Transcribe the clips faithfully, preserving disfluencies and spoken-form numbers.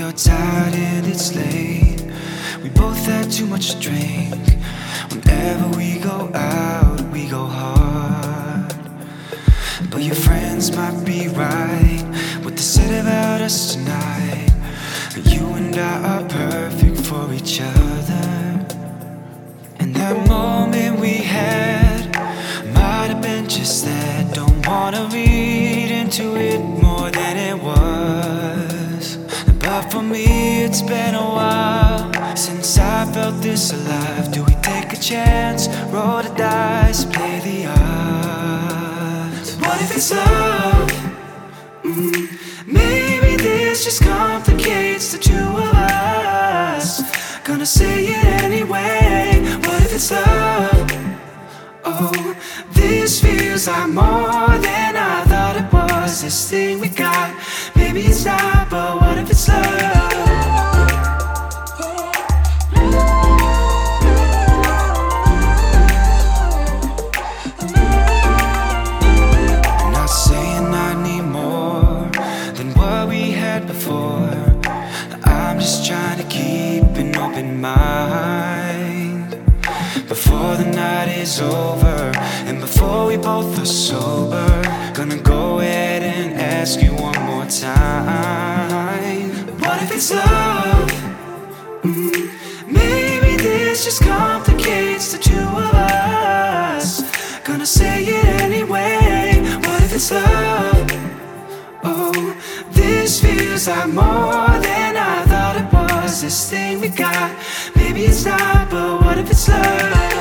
you're tired and it's late. We both had too much to drink. Whenever we go out, we go hard. But your friends might be right, what they said about us tonight. You and I are perfect for each other. And that moment we had might have been just that. Don't wanna read into it more than it was. But for me it's been a while since I felt this alive. Do we take a chance, roll the dice, play the odds? What if it's love? Mm, maybe this just complicates the two of us. Gonna say it anyway. What if it's love? Oh, this feels like more than I thought it was. This thing we got, maybe it's not, but what if it's love? I'm not saying I need more than what we had before. I'm just trying to keep an open mind before the night is over and before we both are sober. Gonna go ahead and ask you one more time. What if it's love? Mm, maybe this just complicates the two of us. Gonna say it anyway. What if it's love? Oh, this feels like more than I thought it was. This thing we got, maybe it's not, but what if it's love?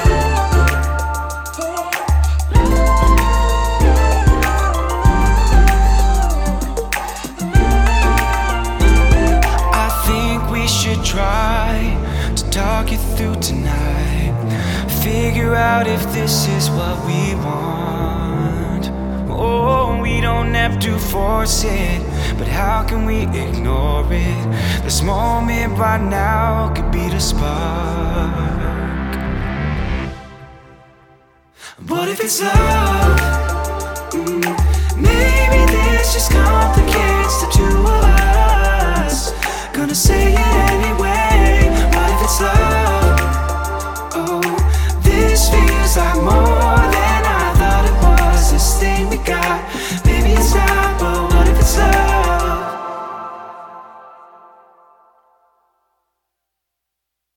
I think we should try to talk it through tonight. Figure out if this is what we want. Oh, we don't have to force it, but how can we ignore it? This moment right now could be the spark. What if it's love? Mm, maybe this just